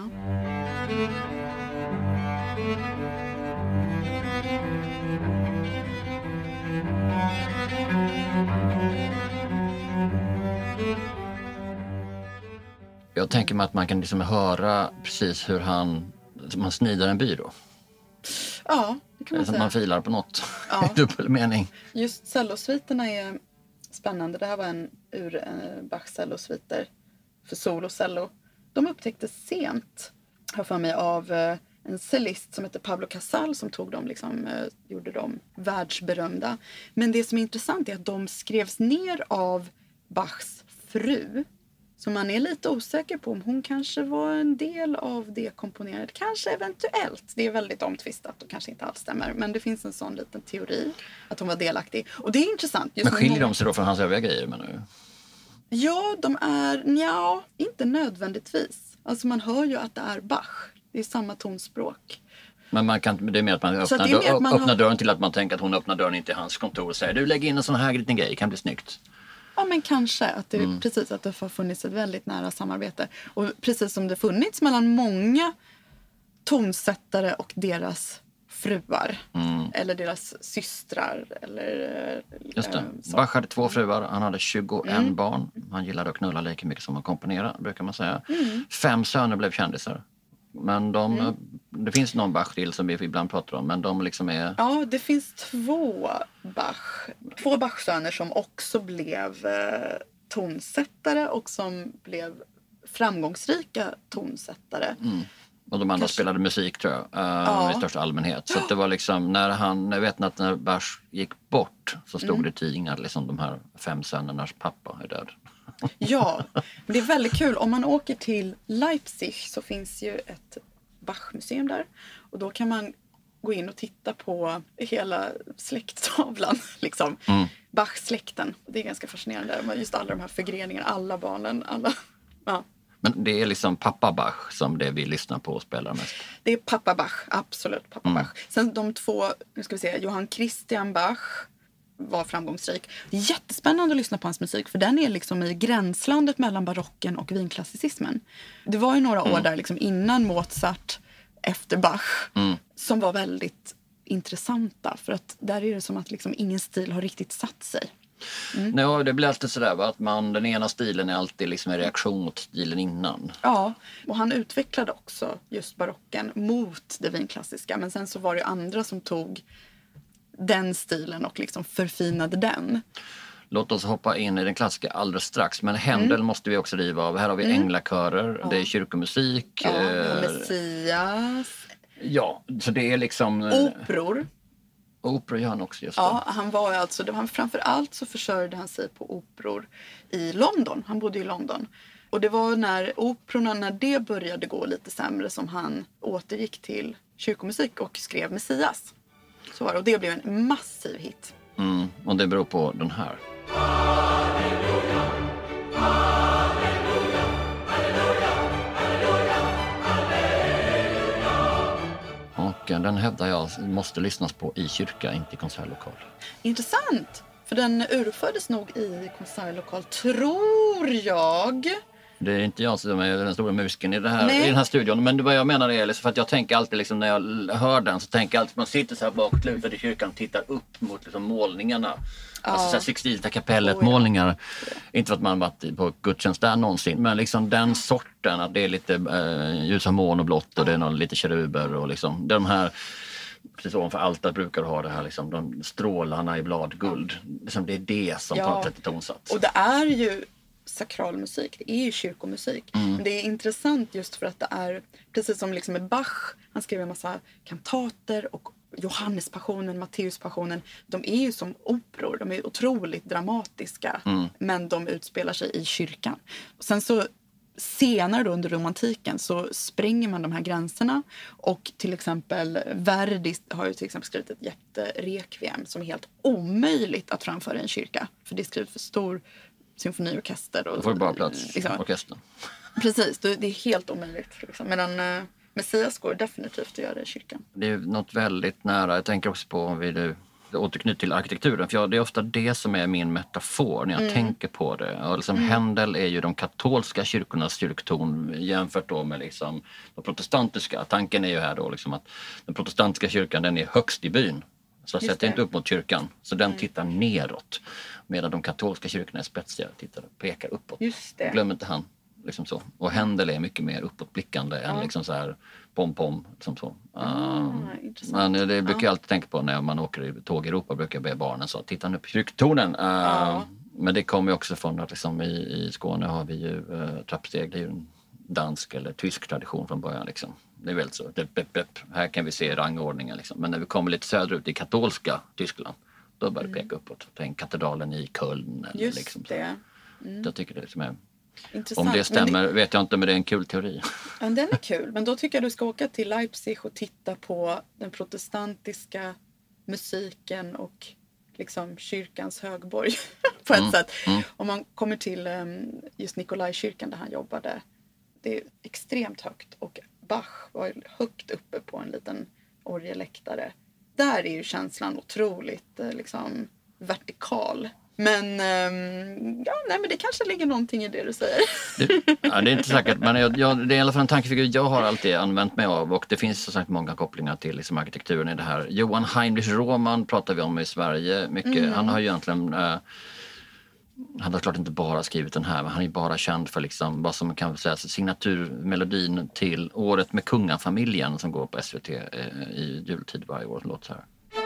Jag tänker mig att man kan liksom höra precis hur han, man snidar en byrå. Ja, det kan man säga. säga. Man filar på något. Ja. Dubbelmening. Just cellosviterna är spännande. Det här var en ur eh, Bachs cellosviter för sol och cello. De upptäcktes sent, har för mig, av eh, en cellist som heter Pablo Casal som tog dem, liksom, eh, gjorde dem världsberömda. Men det som är intressant är att de skrevs ner av Bachs fru. Så man är lite osäker på om hon kanske var en del av det komponerandet. Kanske eventuellt. Det är väldigt omtvistat och kanske inte alls stämmer. Men det finns en sån liten teori att hon var delaktig. Och det är intressant. Just men skiljer många... de sig då från hans övriga grejer? Men nu? Ja, de är... Nja, inte nödvändigtvis. Alltså man hör ju att det är Bach. Det är samma tonspråk. Men man kan, det är mer att man öppnar, det är mer att man öppnar har... dörren till att man tänker att hon öppnar dörren in till hans kontor och säger du lägger in en sån här liten grej, det kan bli snyggt. Ja, men kanske. Att det, mm. Precis, att det har funnits ett väldigt nära samarbete. Och precis som det funnits mellan många tonsättare och deras fruar. Mm. Eller deras systrar. Eller, just det. Äh, Bach hade två fruar. Han hade tjugoett mm. barn. Han gillade att knulla lika mycket som han komponerade, brukar man säga. Mm. Fem söner blev kändisar. Men de, mm. det finns någon Bach till som vi ibland pratar om, men de liksom är... Ja, det finns två Bach. Två Bach-söner som också blev eh, tonsättare och som blev framgångsrika tonsättare. Mm. Och de andra Kanske... spelade musik, tror jag, uh, ja. i största allmänhet. Så det var liksom, när han, jag vet att när Bach gick bort så stod mm. det i tidningar, liksom de här fem sönernas pappa är död. Ja, men det är väldigt kul. Om man åker till Leipzig så finns ju ett Bach-museum där. Och då kan man gå in och titta på hela släkttavlan. Liksom. Mm. Bach-släkten. Det är ganska fascinerande. Just alla de här förgreningarna, alla barnen, alla... Ja. Men det är liksom pappa Bach som det vi lyssnar på och spelar mest? Det är pappa Bach, absolut pappa mm. Bach. Sen de två, nu ska vi se, Johann Christian Bach var framgångsrik. Det är jättespännande att lyssna på hans musik för den är liksom i gränslandet mellan barocken och vinklassicismen. Det var ju några mm. år där liksom innan Mozart, efter Bach, mm. som var väldigt intressanta för att där är det som att liksom ingen stil har riktigt satt sig. Mm. Nej, det blir alltid sådär va? Att man, den ena stilen är alltid liksom en reaktion mot stilen innan. Ja, och han utvecklade också just barocken mot det vinklassiska. Men sen så var det andra som tog den stilen och liksom förfinade den. Låt oss hoppa in i den klassiska alldeles strax. Men Händel mm. måste vi också riva av. Här har vi mm. änglakörer, ja. Det är kyrkomusik. Ja, eh, Messias. Ja, så det är liksom... Operor. Opera gör han också just Ja, han var alltså, han, framförallt så försörjde han sig på operor i London. Han bodde i London. Och det var när operorna, när det började gå lite sämre som han återgick till kyrkomusik och skrev Messias. Så var det, och det blev en massiv hit. Mm, och det beror på den här. Halleluja, halleluja, halleluja, halleluja, halleluja. Och den hävdar jag måste lyssnas på i kyrka, inte i konsertlokal. Intressant, för den urfördes nog i konsertlokal, tror jag. Det är inte jag som är den stora musiken i, det här, i den här studion. Men vad jag menar är liksom, för att jag tänker alltid liksom, när jag hör den så tänker jag alltid att man sitter så här baklutad i kyrkan och tittar upp mot liksom, målningarna. Ja. Alltså så här Sixtinska kapellet, oh, ja. målningar. Ja. Inte för att man varit på gudstjänst där någonsin. Men liksom den sorten, att det är lite eh, ljus och mån och blått och ja. det är någon, lite keruber och liksom de här precis ovanför altaret brukar du ha det här liksom, de strålarna i bladguld. Liksom det är det som Ja. tar tretton tonsats. Och det är ju sakralmusik, det är ju kyrkomusik. Mm. Men det är intressant just för att det är, precis som liksom med Bach, han skrev en massa kantater och Johannespassionen, Matteuspassionen, de är ju som operor, de är otroligt dramatiska, Mm. men de utspelar sig i kyrkan. Och sen så senare då under romantiken så spränger man de här gränserna och till exempel Verdi har ju till exempel skrivit ett jätterekviem som är helt omöjligt att framföra i en kyrka, för det är skrivet för stor symfoniorkester. Och, Då får du bara plats liksom, orkestern. precis, det det är helt omöjligt. Liksom. Medan uh, Messias går definitivt att göra det i kyrkan. Det är något väldigt nära. Jag tänker också på om vi nu återknyter till arkitekturen. För jag, det är ofta det som är min metafor när jag Mm. tänker på det. Och liksom Händel är ju de katolska kyrkornas kyrkton jämfört då med liksom de protestantiska. Tanken är ju här då liksom att den protestantiska kyrkan den är högst i byn. Så Just sätter det. inte upp mot kyrkan. Så den tittar neråt. Medan de katolska kyrkorna är spetsiga tittar och pekar uppåt. Just det. Glöm inte han. Liksom så. Och Händel är mycket mer uppåtblickande än Ja. liksom så här pom-pom. Liksom så. Um, intressant. men det brukar jag alltid tänka på när man åker i tåg i Europa. Brukar jag be barnen så titta nu på kyrktornen. Uh, Ja. Men det kommer ju också från att liksom i, i Skåne har vi ju uh, trappsteg. Det är ju en dansk eller tysk tradition från början. Liksom. Det är väl så. Det, bep, bep. Här kan vi se rangordningen. Liksom. Men när vi kommer lite söderut i katolska Tyskland. Då börjar det peka uppåt. Tänk katedralen i Köln. Eller Just liksom så. det. Jag tycker det liksom är... Intressant. Om det stämmer Men det, vet jag inte, men det är en kul teori. ja, den är kul. Men då tycker jag du ska åka till Leipzig och titta på den protestantiska musiken och liksom kyrkans högborg på ett Mm, sätt. mm. Om man kommer till um, just Nikolajkyrkan där han jobbade. Det är extremt högt och Bach var högt uppe på en liten orgelläktare. Där är ju känslan otroligt eh, liksom vertikal. Men, um, ja, nej, men det kanske ligger någonting i det du säger. Det, ja, det är inte säkert, men jag, jag, det är i alla fall en tankefigur jag har alltid använt mig av och det finns som sagt många kopplingar till liksom, arkitekturen i det här. Johan Heinrich Roman pratar vi om i Sverige mycket. Mm. Han har ju egentligen, eh, han har klart inte bara skrivit den här, men han är bara känd för liksom, vad som kan säga signaturmelodin till Året med kungafamiljen som går på S V T eh, i jultid varje år. Låt så här.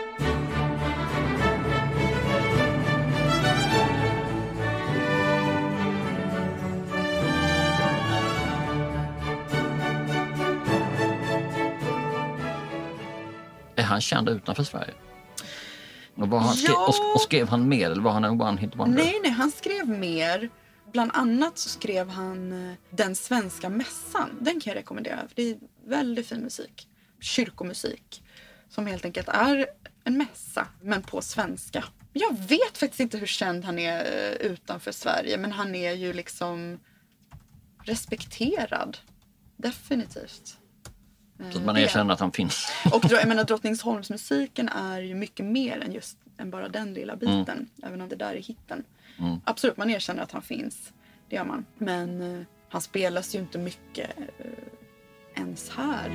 Är han känd utanför Sverige? Och, var han skrev, Ja. och, och skrev han mer eller var han en one hit wonder? Nej, nej, han skrev mer. Bland annat så skrev han eh, Den svenska mässan. Den kan jag rekommendera, för det är väldigt fin musik. Kyrkomusik. Som helt enkelt är en mässa, men på svenska. Jag vet faktiskt inte hur känd han är eh, utanför Sverige, men han är ju liksom respekterad. Definitivt. Så att man Det. erkänner att han finns. Och dro- jag menar, Drottningsholmsmusiken är ju mycket mer än just än bara den lilla biten. Även om det där är hitten. Mm. Absolut, man erkänner att han finns. Det gör man. Men eh, han spelas ju inte mycket eh, ens här.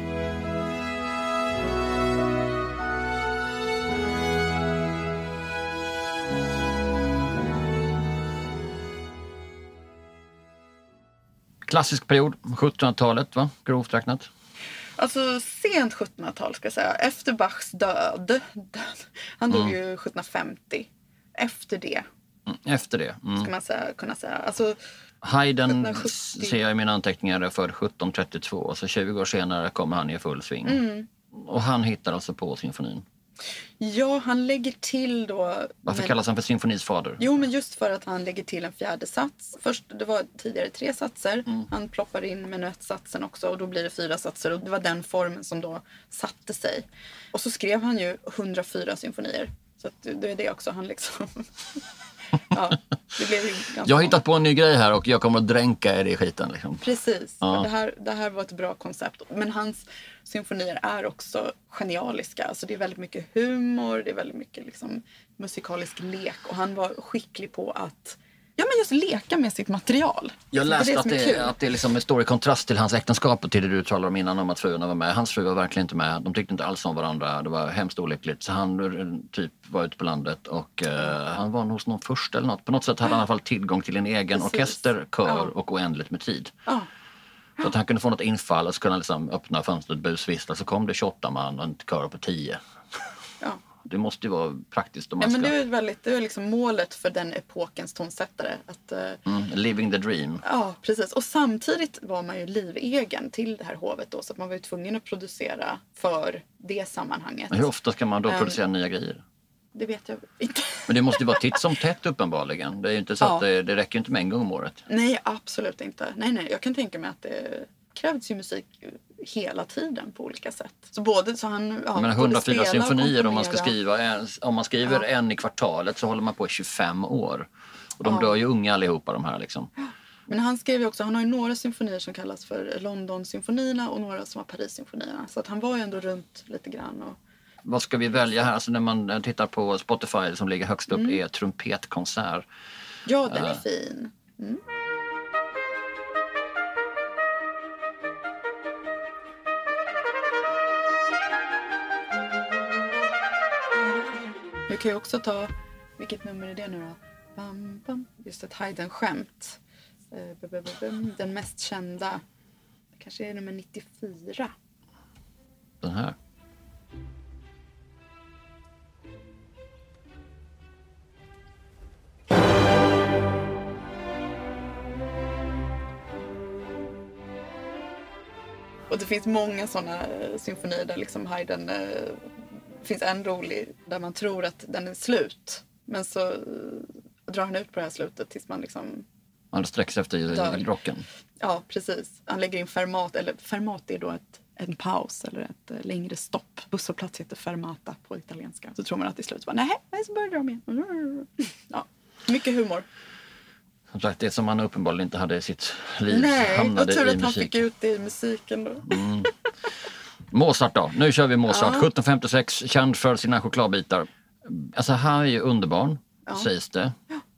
Klassisk period, sjuttonhundratalet va? Grovt räknat. Alltså sent sjuttonhundratal ska jag säga. Efter Bachs död. död. Han dog ju sjuttonhundrafemtio. Efter det Mm. Efter det. Mm. ska man säga, kunna säga. Alltså, Haydn sjuttonhundrasjuttio. ser jag i mina anteckningar är född sjutton trettiotvå och så tjugo år senare kommer han i full sving. Mm. Och han hittar alltså på symfonin. ja, han lägger till då... Varför men- kallas han för symfonins fader? Jo, men just för att han lägger till en fjärde sats. Först, det var tidigare tre satser. Mm. Han ploppar in menuettsatsen också och då blir det fyra satser. Och det var den formen som då satte sig. Och så skrev han ju hundrafyra symfonier. Så att det är det också han liksom... ja, det blev ju ganska Jag har hittat på en ny grej här och jag kommer att dränka er i skiten. Liksom. Precis. Ja. Och Det, här, det här var ett bra koncept. Men hans symfonier är också genialiska. Alltså det är väldigt mycket humor, det är väldigt mycket liksom musikalisk lek. Och han var skicklig på att ja, men just leka med sitt material. Jag Så läste det att som är det, kul. att det liksom står i kontrast till hans äktenskap och till det du talade om innan om att fruarna var med. Hans fru var verkligen inte med. De tyckte inte alls om varandra. Det var hemskt olyckligt. Så han eh, typ var ute på landet och eh, han var hos någon första eller något. På något sätt hade han i alla fall tillgång till en egen Precis. orkester, kör Ja. och oändligt med tid. Ja. Så att han kunde få något infall och så kunde han liksom öppna fönstret, busvissla, så kom det tjugoåtta man och en kör på tio. Ja. Det måste ju vara praktiskt om man Ja, men ska... det är väldigt, det är liksom målet för den epokens tonsättare. Att, eh, mm, living the dream. Ja, precis. Och samtidigt var man ju livegen till det här hovet då, så att man var ju tvungen att producera för det sammanhanget. Men hur ofta ska man då Um, producera nya grejer? Det vet jag inte. Men det måste ju vara titt som tätt uppenbarligen. Det är ju inte så Ja. att det, det räcker ju inte med en gång om året. Nej, absolut inte. Nej, nej. Jag kan tänka mig att det krävs ju musik hela tiden på olika sätt. Så både så han... Ja, Jag menar både hundrafyra spela och symfonier om man ska komponera. skriva en, om man skriver Ja. en i kvartalet så håller man på i tjugofem år. Och de Ja. dör ju unga allihopa de här liksom. Men han skrev ju också, han har ju några symfonier som kallas för London-symfonierna och några som var Paris-symfonierna. Så att han var ju ändå runt lite grann och... Vad ska vi välja här? Alltså när man tittar på Spotify som ligger högst upp Mm. är trumpetkonsert. Ja, den är Ja. fin. Mm. Vi kan ju också ta, vilket nummer är det nu då? Bam, bam. Just ett Haydn-skämt. Eh, bu- bu- bu- bum. Den mest kända, kanske är nummer nittiofyra. Den här. Och det finns många sådana symfonier där liksom Haydn, eh, finns en rolig där man tror att den är slut. Men så eh, drar han ut på det här slutet tills man liksom, Man sträcks efter Dör. rocken. ja precis. Han lägger in fermat, eller fermat är då ett, en paus eller ett eh, längre stopp. Busshållplats heter fermata på italienska. Så tror man att det är slut, så bara, nej, nej, så börjar de igen. Ja, mycket humor. Som sagt, det som han uppenbarligen inte hade i sitt liv Nej, hamnade jag tror i att han musik. fick ut det i musiken då. Mm. Mozart då, nu kör vi Mozart. Ja. sjutton femtiosex, känd för sina chokladbitar. Alltså han är ju underbarn, Ja. sägs det.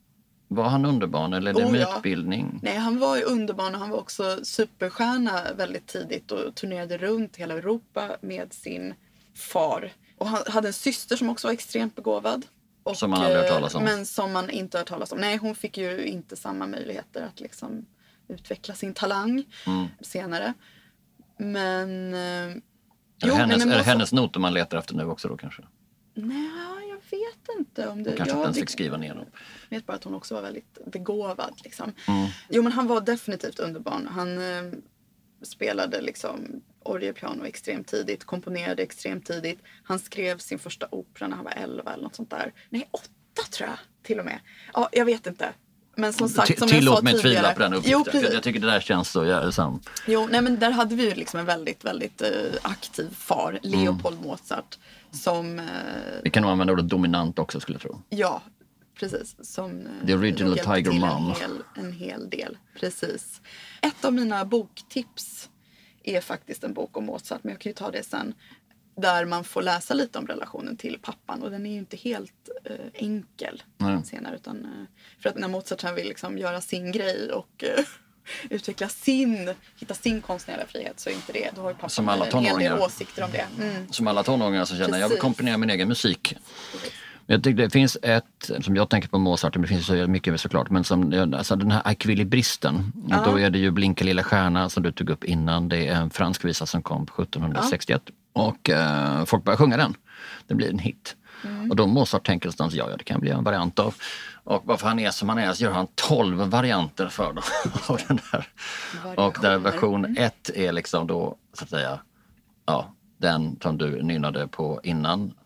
Var han underbarn eller är det Oh, med ja. utbildning? Nej, han var ju underbarn och han var också superstjärna väldigt tidigt och turnerade runt hela Europa med sin far. Och han hade en syster som också var extremt begåvad. Och, Som man aldrig hört eh, talas om. Men som man inte hört talas om. Nej, hon fick ju inte samma möjligheter att liksom utveckla sin talang Mm. senare. Men... Eh, Är, jo, det hennes, nej, men är det Mozart- hennes noter man letar efter nu också då kanske? Nej, jag vet inte om det... Kanske ja, inte ens det- fick skriva ner dem. Jag vet bara att hon också var väldigt begåvad. Liksom. Mm. Jo, men han var definitivt underbarn. Han eh, spelade liksom orgelpiano extremt tidigt, komponerade extremt tidigt. Han skrev sin första opera när han var elva eller något sånt där. Nej, åtta tror jag till och med. Ja, jag vet inte. Men som sagt, T- som jag Tillåt sa mig tidigare. tvivla på den Jo, uppgiften. precis. jag, jag tycker det där känns så jävla. Jo, nej, men där hade vi ju liksom en väldigt, väldigt eh, aktiv far, Leopold Mozart, som... Eh, Vi kan nog använda ordet dominant också skulle jag tro. Ja, precis. Som eh, The original nog hjälpte Tiger till Mom. En hel, en hel del, precis. Ett av mina boktips är faktiskt en bok om Mozart, men jag kan ju ta det sen. Där man får läsa lite om relationen till pappan. Och den är ju inte helt eh, enkel Mm. senare. Utan, eh, för att när Mozart han vill liksom göra sin grej och eh, utveckla sin, hitta sin konstnärliga frihet, så är inte det. Då har ju pappan Som alla en hel del tonåringar. åsikter om det. Mm. Som alla tonåringar så känner jag, jag vill Precis. komponera min egen musik. Jag tycker det finns ett, som jag tänker på Mozart, men det finns så mycket såklart, men som, alltså den här ekvilibristen, Ja. då är det ju Blinka lilla stjärna som du tog upp innan, det är en fransk visa som kom sjutton sextioett och eh, folk börjar sjunga den, det blir en hit. Mm. Och då Mozart tänker någonstans, ja, ja det kan bli en variant av, och varför han är som han är så gör han tolv varianter för dem av den där. Och där version ett är liksom då, så att säga, ja, den som du nynnade på innan.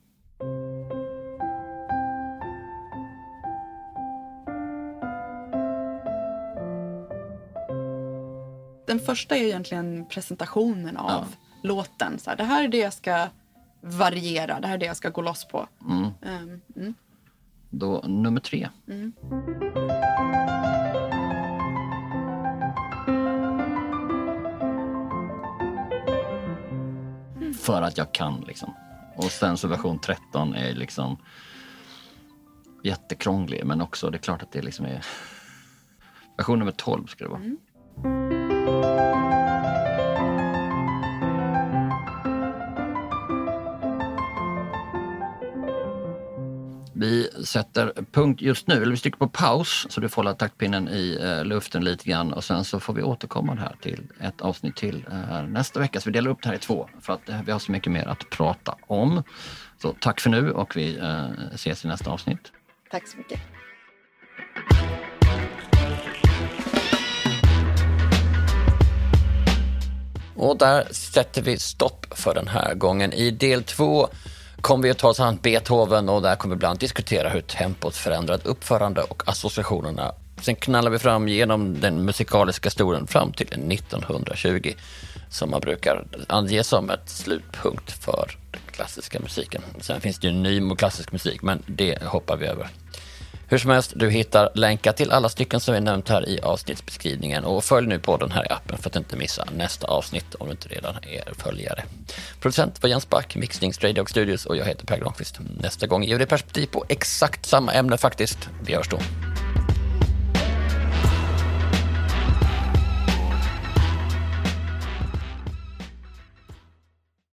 Den första är egentligen presentationen av Ja. låten. Så här, det här är det jag ska variera, det här är det jag ska gå loss på. Mm. Um, mm. Då nummer tre. Mm. För att jag kan liksom. Och sen så version tretton är liksom jättekrånglig, men också det är klart att det liksom är version nummer tolv ska det vara. Mm. Vi sätter punkt just nu, eller vi sticker på paus så du får hålla taktpinnen i eh, luften lite grann och sen så får vi återkomma här till ett avsnitt till eh, nästa vecka. Så vi delar upp det här i två för att eh, vi har så mycket mer att prata om. Så tack för nu och vi eh, ses i nästa avsnitt. Tack så mycket. Och där sätter vi stopp för den här gången. I del två kommer vi att ta oss an Beethoven och där kommer vi bland annat diskutera hur tempot förändrat uppförande och associationerna. Sen knallar vi fram genom den musikaliska historien fram till nittonhundratjugo som man brukar ange som ett slutpunkt för den klassiska musiken. Sen finns det ju ny klassisk musik, men det hoppar vi över. Hur som helst, du hittar länkar till alla stycken som vi nämnt här i avsnittsbeskrivningen och följ nu på den här appen för att inte missa nästa avsnitt om du inte redan är följare. Producent var Jens Back, Mixing Radio Studios och jag heter Per Granqvist. Nästa gång ger vi perspektiv på exakt samma ämne faktiskt. Vi hörs då.